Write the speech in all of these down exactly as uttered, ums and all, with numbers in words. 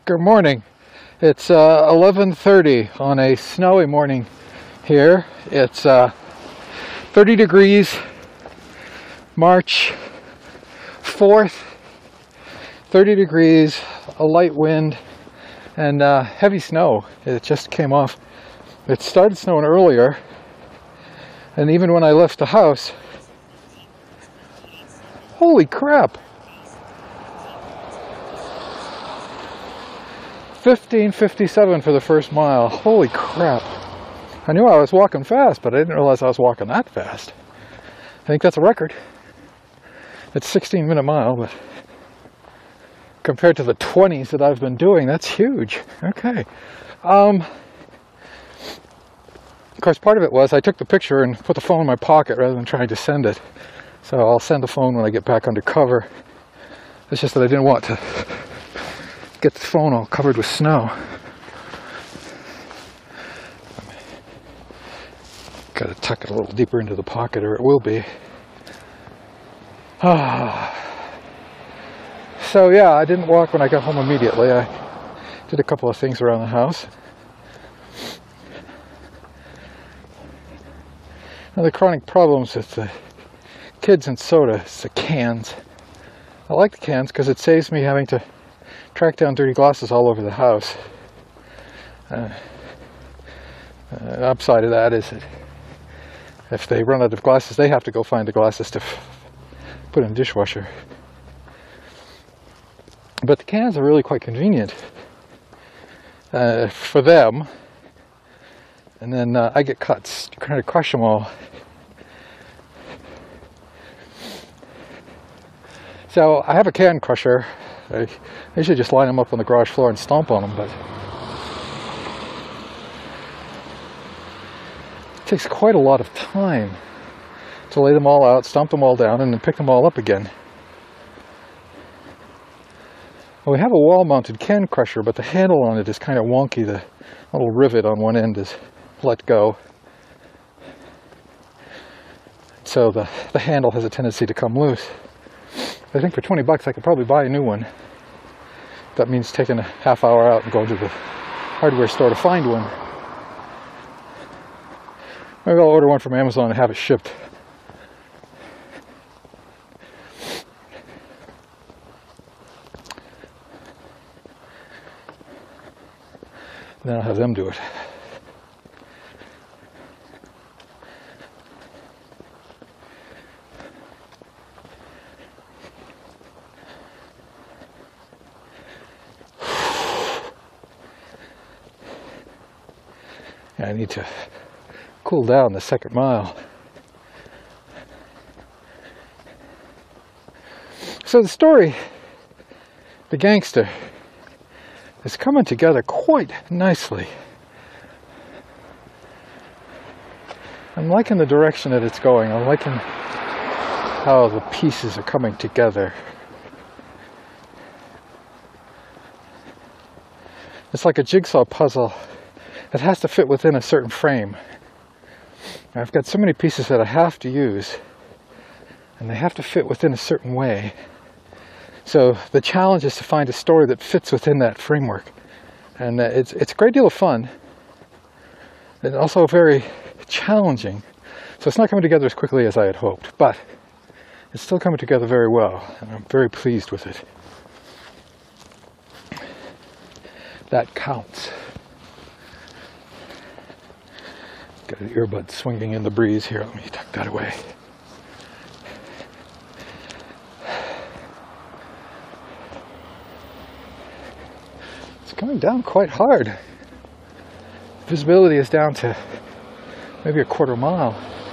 Good morning. It's uh, eleven thirty on a snowy morning here. It's uh, thirty degrees, March fourth, thirty degrees, a light wind, and uh, heavy snow. It just came off. It started snowing earlier, and even when I left the house, holy crap! fifteen fifty-seven for the first mile. Holy crap. I knew I was walking fast, but I didn't realize I was walking that fast. I think that's a record. It's a sixteen minute mile, but compared to the twenties that I've been doing, that's huge. Okay. Um, of course, part of it was I took the picture and put the phone in my pocket rather than trying to send it. So I'll send the phone when I get back under cover. It's just that I didn't want to get the phone all covered with snow. Got to tuck it a little deeper into the pocket or it will be. Ah. So yeah, I didn't walk when I got home immediately. I did a couple of things around the house. Now the chronic problems with the kids and soda is the cans. I like the cans because it saves me having to track down dirty glasses all over the house. Uh, uh, upside of that is that if they run out of glasses, they have to go find the glasses to f put in the dishwasher. But the cans are really quite convenient uh, for them. And then uh, I get cuts, kind of crush them all. So I have a can crusher. I usually just line them up on the garage floor and stomp on them, but it takes quite a lot of time to lay them all out, stomp them all down, and then pick them all up again. Well, we have a wall-mounted can crusher, but the handle on it is kind of wonky. The little rivet on one end is let go. So the, the handle has a tendency to come loose. I think for twenty bucks I could probably buy a new one. That means taking a half hour out and going to the hardware store to find one. Maybe I'll order one from Amazon and have it shipped. Then I'll have them do it. I need to cool down the second mile. So the story, The Gangster, is coming together quite nicely. I'm liking the direction that it's going. I'm liking how the pieces are coming together. It's like a jigsaw puzzle. It has to fit within a certain frame. I've got so many pieces that I have to use, and they have to fit within a certain way. So the challenge is to find a story that fits within that framework. And it's, it's a great deal of fun, and also very challenging. So it's not coming together as quickly as I had hoped, but it's still coming together very well, and I'm very pleased with it. That counts. Got an earbud swinging in the breeze here. Let me tuck that away. It's coming down quite hard. Visibility is down to maybe a quarter mile.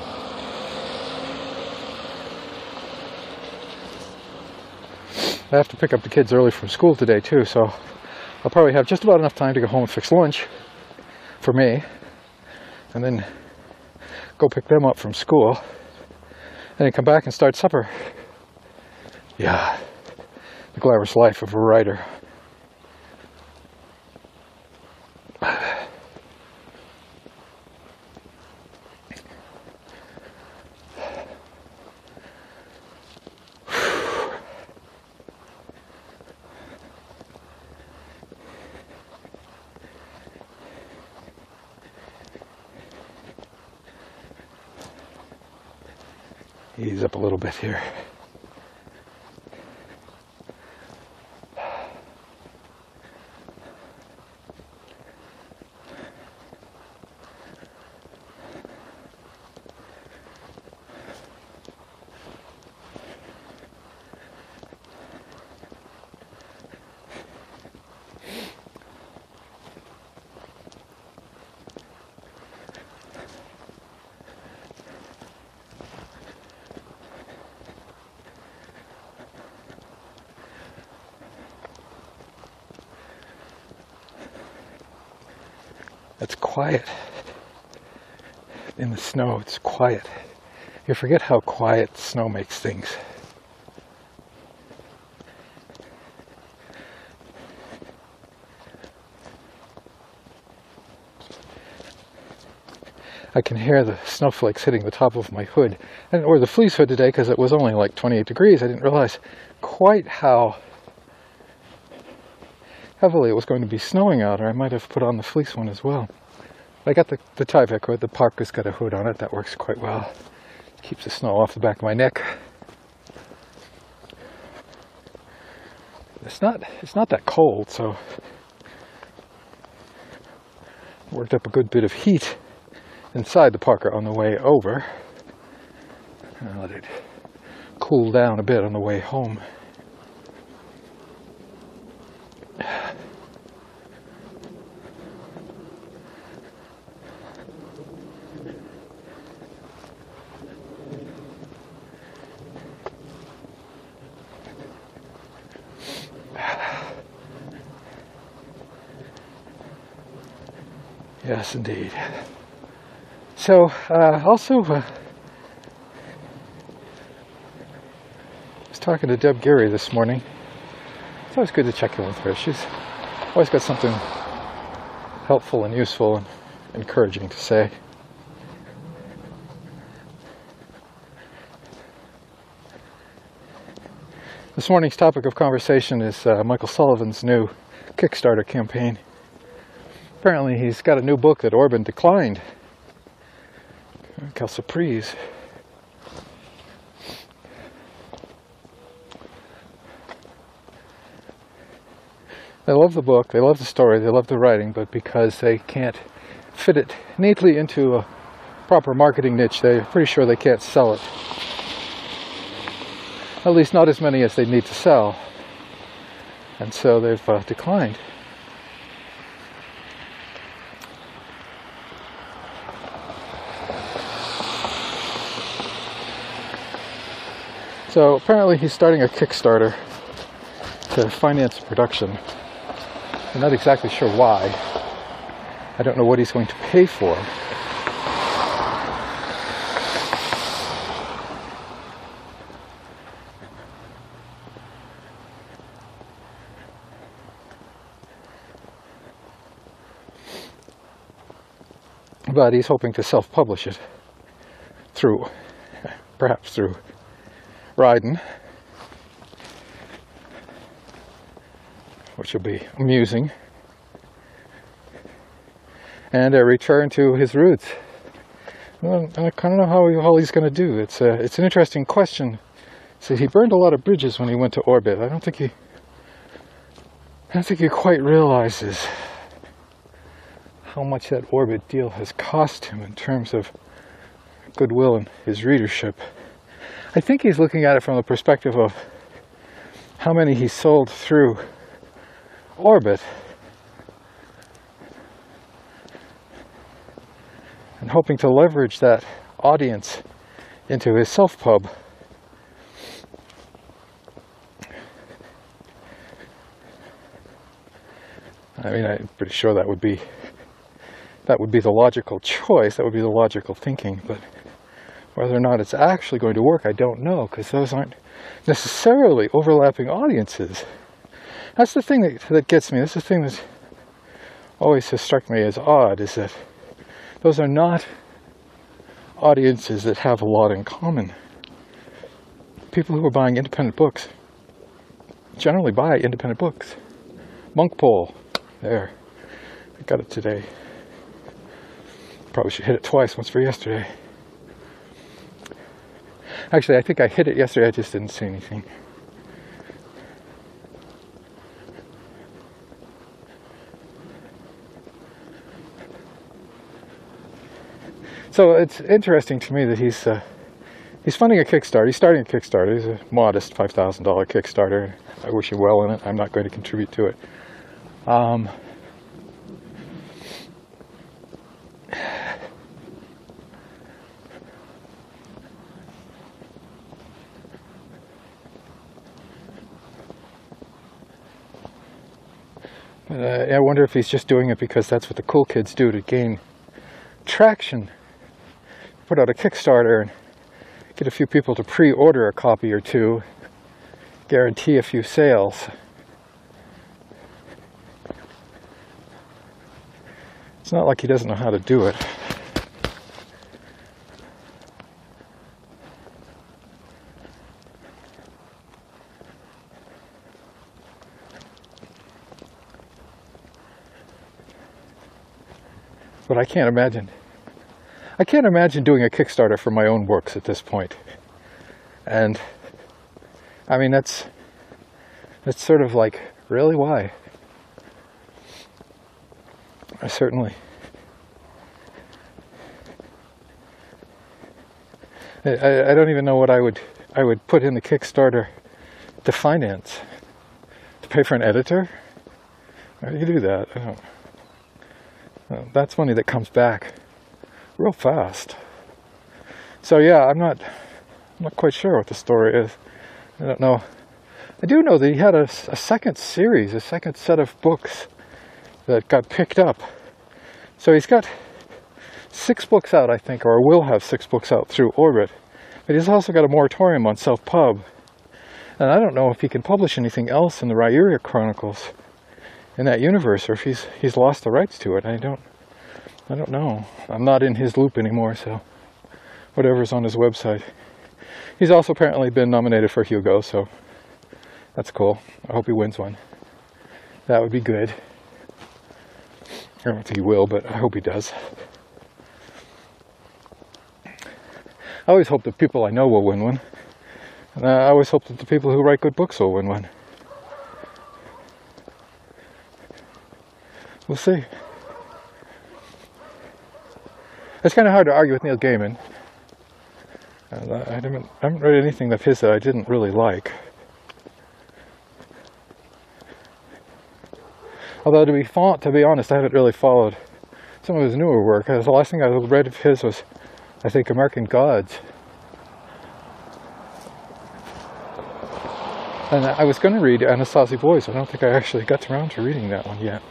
I have to pick up the kids early from school today too, so I'll probably have just about enough time to go home and fix lunch for me, and then go pick them up from school, and then come back and start supper. Yeah, the glamorous life of a writer. ease up a little bit here. It's quiet. In the snow, it's quiet. You forget how quiet snow makes things. I can hear the snowflakes hitting the top of my hood. I didn't wear the fleece hood today because it was only like twenty-eight degrees. I didn't realize quite how heavily it was going to be snowing out, or I might have put on the fleece one as well. I got the, the Tyvek hood. The Parka's got a hood on it. That works quite well. Keeps the snow off the back of my neck. It's not, it's not that cold, so worked up a good bit of heat inside the Parka on the way over. And let it cool down a bit on the way home. Yes, indeed. So, uh, also, uh, I was talking to Deb Geary this morning. It's always good to check in with her. She's always got something helpful and useful and encouraging to say. This morning's topic of conversation is uh, Michael Sullivan's new Kickstarter campaign. Apparently he's got a new book that Orban declined. Quelle surprise. They love the book, they love the story, they love the writing, but because they can't fit it neatly into a proper marketing niche, they're pretty sure they can't sell it. At least not as many as they need to sell. And so they've uh, declined. So apparently he's starting a Kickstarter to finance production. I'm not exactly sure why. I don't know what he's going to pay for. But he's hoping to self-publish it through, perhaps through Ryden, which will be amusing, and a return to his roots. Well, I kind of know how, he, how he's going to do. It's a, it's an interesting question. See, he burned a lot of bridges when he went to orbit. I don't think he, I don't think he quite realizes how much that orbit deal has cost him in terms of goodwill and his readership. I think he's looking at it from the perspective of how many he sold through orbit, and hoping to leverage that audience into his self-pub. I mean, I'm pretty sure that would be that would be the logical choice, that would be the logical thinking, but whether or not it's actually going to work, I don't know, because those aren't necessarily overlapping audiences. That's the thing that, that gets me. That's the thing that always has struck me as odd, is that those are not audiences that have a lot in common. People who are buying independent books generally buy independent books. Monk Pole, there. I got it today. Probably should hit it twice, once for yesterday. Actually, I think I hit it yesterday, I just didn't see anything. So it's interesting to me that he's uh, he's funding a Kickstarter. He's starting a Kickstarter. He's a modest five thousand dollar Kickstarter. I wish him well in it. I'm not going to contribute to it. Um, uh, I wonder if he's just doing it because that's what the cool kids do to gain traction. Put out a Kickstarter and get a few people to pre-order a copy or two, guarantee a few sales. It's not like he doesn't know how to do it. But I can't imagine I can't imagine doing a Kickstarter for my own works at this point. And I mean, that's that's sort of like, really, why? I certainly I, I don't even know what I would I would put in the Kickstarter to finance. To pay for an editor? How do you do that? I don't, uh, that's money that comes back real fast. So yeah, I'm not I'm not quite sure what the story is. I don't know. I do know that he had a, a second series, a second set of books that got picked up. So he's got six books out, I think, or will have six books out through Orbit. But he's also got a moratorium on self-pub. And I don't know if he can publish anything else in the Ryuria Chronicles in that universe, or if he's he's lost the rights to it. I don't I don't know. I'm not in his loop anymore, so whatever's on his website. He's also apparently been nominated for Hugo, so that's cool. I hope he wins one. That would be good. I don't think he will, but I hope he does. I always hope that people I know will win one. And I always hope that the people who write good books will win one. We'll see. It's kind of hard to argue with Neil Gaiman. Uh, I, haven't, I haven't read anything of his that I didn't really like. Although to be to be honest, I haven't really followed some of his newer work. The last thing I read of his was, I think, American Gods. And I was going to read Anasazi Boys. I don't think I actually got around to reading that one yet.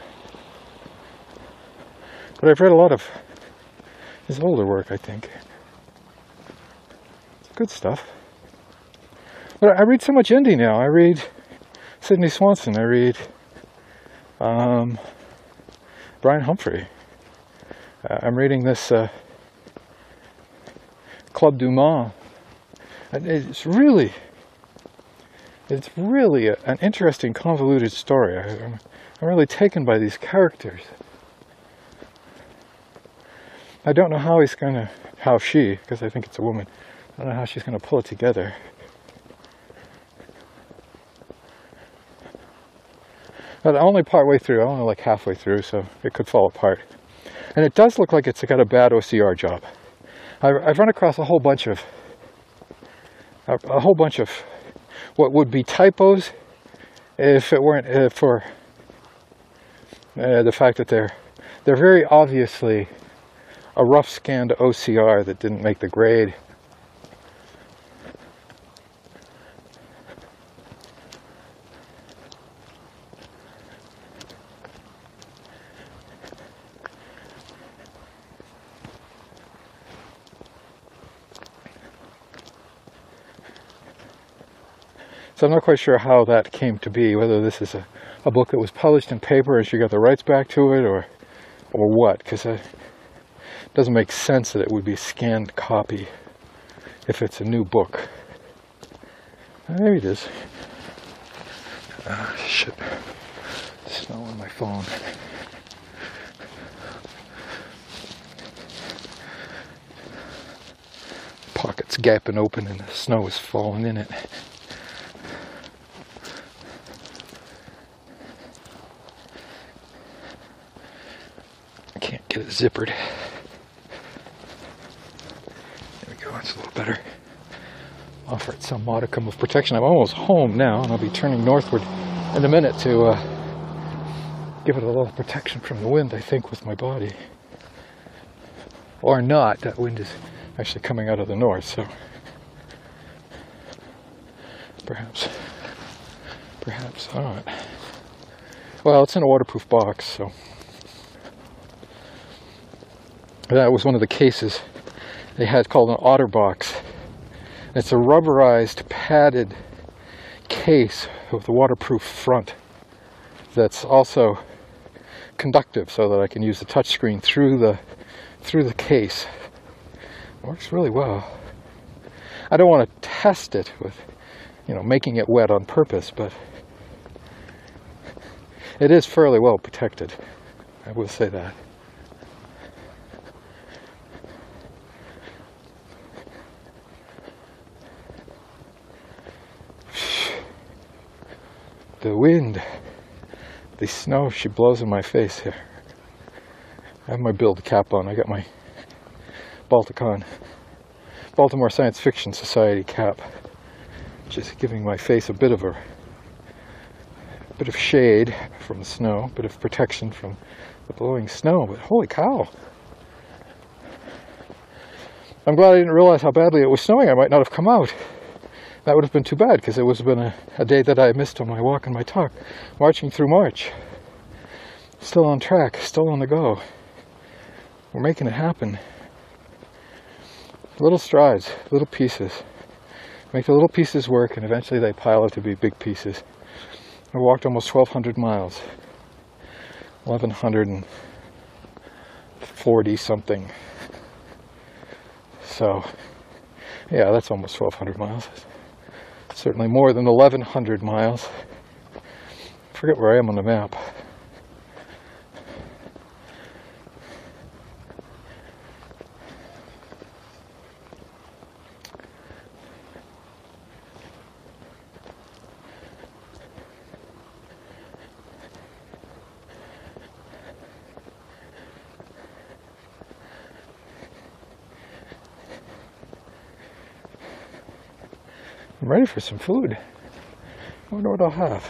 But I've read a lot of his older work, I think. It's good stuff. But I read so much indie now. I read Sidney Swanson. I read um, Brian Humphrey. Uh, I'm reading this uh, Club du Mans. And it's really, it's really a, an interesting, convoluted story. I, I'm, I'm really taken by these characters. I don't know how he's going to, how she, because I think it's a woman, I don't know how she's going to pull it together. But only part way through, only like halfway through, so it could fall apart. And it does look like it's got a bad O C R job. I've, I've run across a whole bunch of, a, a whole bunch of what would be typos if it weren't uh, for uh, the fact that they're, they're very obviously a rough scanned O C R that didn't make the grade. So I'm not quite sure how that came to be, whether this is a, a book that was published in paper and she got the rights back to it, or or what, because it doesn't make sense that it would be a scanned copy if it's a new book. Uh, maybe it is. Ah, shit. Snow on my phone. pockets gaping open and the snow is falling in it. I can't get it zippered. There we go, that's a little better. Offer it some modicum of protection. I'm almost home now, and I'll be turning northward in a minute to uh, give it a little protection from the wind, I think, with my body. Or not. That wind is actually coming out of the north, so perhaps, perhaps not. Well, it's in a waterproof box, so that was one of the cases they had called an OtterBox. It's a rubberized, padded case with a waterproof front that's also conductive, so that I can use the touchscreen through the through the case. It works really well. I don't want to test it with, you know, making it wet on purpose, but it is fairly well protected. I will say that. The wind, the snow, she blows in my face here. I have my build cap on. I got my Balticon, Baltimore Science Fiction Society cap, just giving my face a bit of a, a bit of shade from the snow, a bit of protection from the blowing snow. But holy cow! I'm glad I didn't realize how badly it was snowing. I might not have come out. That would have been too bad, because it would have been a, a day that I missed on my walk and my talk. Marching through March. Still on track, still on the go. We're making it happen. Little strides, little pieces. Make the little pieces work, and eventually they pile up to be big pieces. I walked almost twelve hundred miles. eleven forty something. So, yeah, that's almost twelve hundred miles. Certainly more than eleven hundred miles. I forget where I am on the map. I'm ready for some food. I wonder what I'll have.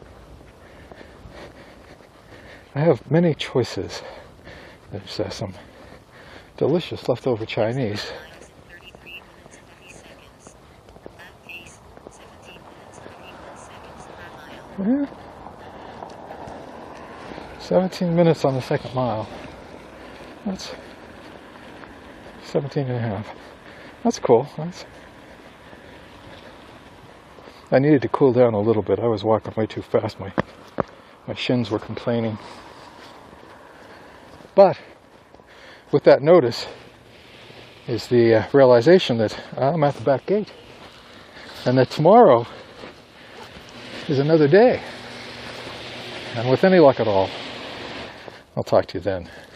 I have many choices. There's uh, some delicious leftover Chinese. Yeah. seventeen minutes on the second mile. That's seventeen and a half. That's cool. That's I needed to cool down a little bit. I was walking way too fast. My my shins were complaining. But with that notice is the uh, realization that I'm at the back gate, and that tomorrow is another day. And with any luck at all, I'll talk to you then.